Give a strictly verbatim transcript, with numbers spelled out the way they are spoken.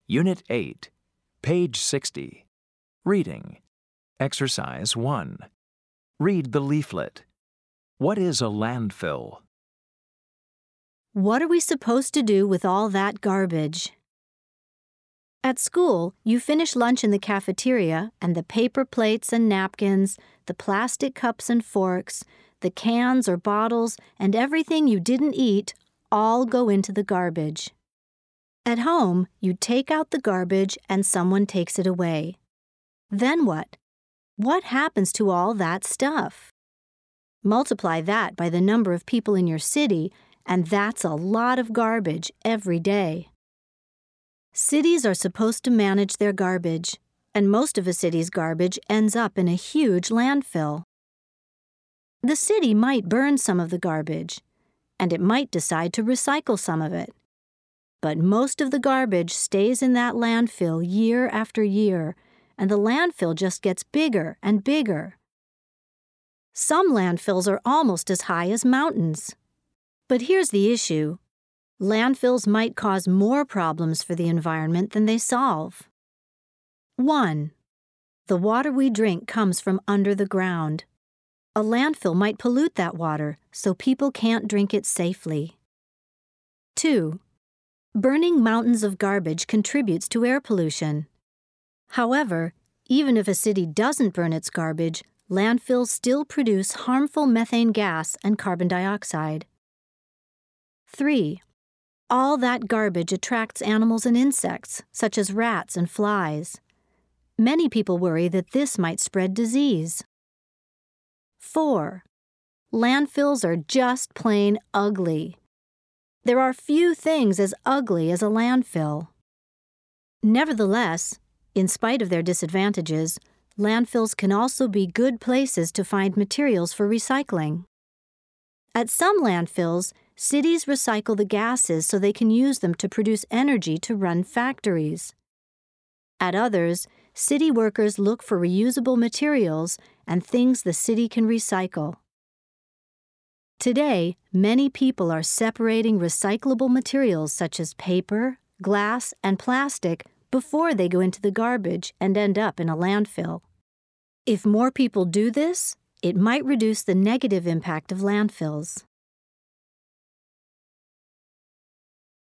Unit eight, page sixty. Reading. Exercise one. Read the leaflet. What is a landfill? What are we supposed to do with all that garbage? At school, you finish lunch in the cafeteria, and the paper plates and napkins, the plastic cups and forks, the cans or bottles, and everything you didn't eat all go into the garbage. At home, you take out the garbage and someone takes it away. Then what? What happens to all that stuff? Multiply that by the number of people in your city, and that's a lot of garbage every day. Cities are supposed to manage their garbage, and most of a city's garbage ends up in a huge landfill. The city might burn some of the garbage, and it might decide to recycle some of it. But most of the garbage stays in that landfill year after year, and the landfill just gets bigger and bigger. Some landfills are almost as high as mountains. But here's the issue. Landfills might cause more problems for the environment than they solve. One. The water we drink comes from under the ground. A landfill might pollute that water, so people can't drink it safely. Two. Burning mountains of garbage contributes to air pollution. However, even if a city doesn't burn its garbage, landfills still produce harmful methane gas and carbon dioxide. Three. All that garbage attracts animals and insects, such as rats and flies. Many people worry that this might spread disease. Four. Landfills are just plain ugly. There are few things as ugly as a landfill. Nevertheless, in spite of their disadvantages, landfills can also be good places to find materials for recycling. At some landfills, cities recycle the gases so they can use them to produce energy to run factories. At others, city workers look for reusable materials and things the city can recycle. Today, many people are separating recyclable materials such as paper, glass, and plastic before they go into the garbage and end up in a landfill. If more people do this, it might reduce the negative impact of landfills.